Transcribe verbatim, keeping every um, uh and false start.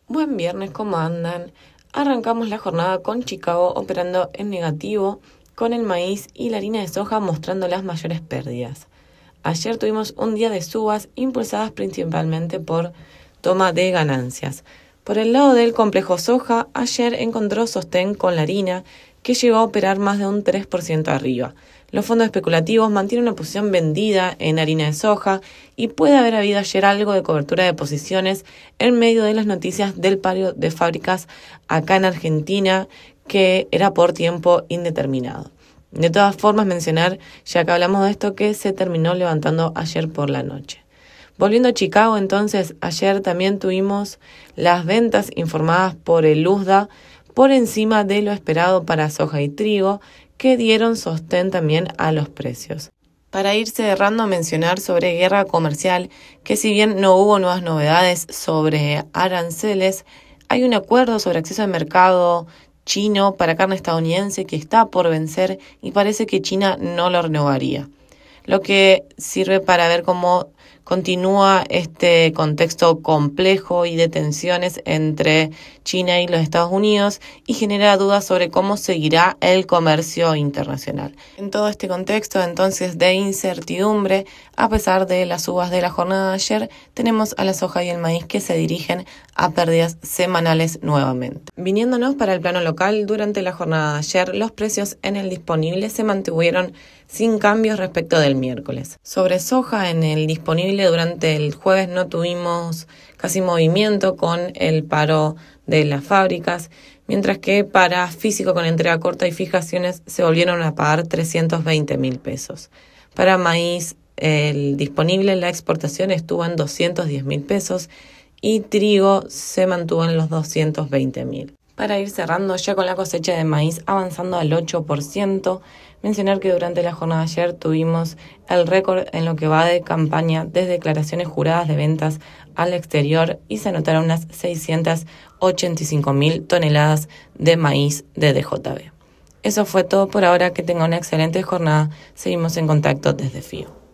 Buen viernes, ¿cómo andan? Arrancamos la jornada con Chicago operando en negativo, con el maíz y la harina de soja mostrando las mayores pérdidas. Ayer tuvimos un día de subas impulsadas principalmente por toma de ganancias. Por el lado del complejo soja, ayer encontró sostén con la harina, que llegó a operar más de un tres por ciento arriba. Los fondos especulativos mantienen una posición vendida en harina de soja y puede haber habido ayer algo de cobertura de posiciones en medio de las noticias del paro de fábricas acá en Argentina, que era por tiempo indeterminado. De todas formas, mencionar, ya que hablamos de esto, que se terminó levantando ayer por la noche. Volviendo a Chicago, entonces, ayer también tuvimos las ventas informadas por el U S D A por encima de lo esperado para soja y trigo, que dieron sostén también a los precios. Para ir cerrando, mencionar sobre guerra comercial, que si bien no hubo nuevas novedades sobre aranceles, hay un acuerdo sobre acceso al mercado chino para carne estadounidense que está por vencer y parece que China no lo renovaría, lo que sirve para ver cómo continúa este contexto complejo y de tensiones entre China y los Estados Unidos y genera dudas sobre cómo seguirá el comercio internacional. En todo este contexto, entonces, de incertidumbre, a pesar de las subas de la jornada de ayer, tenemos a la soja y el maíz que se dirigen a pérdidas semanales nuevamente. Viniéndonos para el plano local, durante la jornada de ayer, los precios en el disponible se mantuvieron sin cambios respecto del miércoles. Sobre soja, en el disponible durante el jueves no tuvimos casi movimiento con el paro de las fábricas, mientras que para físico con entrega corta y fijaciones se volvieron a pagar trescientos veinte mil pesos. Para maíz, el disponible, la exportación estuvo en doscientos diez mil pesos y trigo se mantuvo en los doscientos veinte mil. Para ir cerrando ya con la cosecha de maíz avanzando al ocho por ciento, mencionar que durante la jornada de ayer tuvimos el récord en lo que va de campaña de declaraciones juradas de ventas al exterior y se anotaron unas seiscientas ochenta y cinco mil toneladas de maíz de D J B. Eso fue todo por ahora, que tenga una excelente jornada. Seguimos en contacto desde F I O.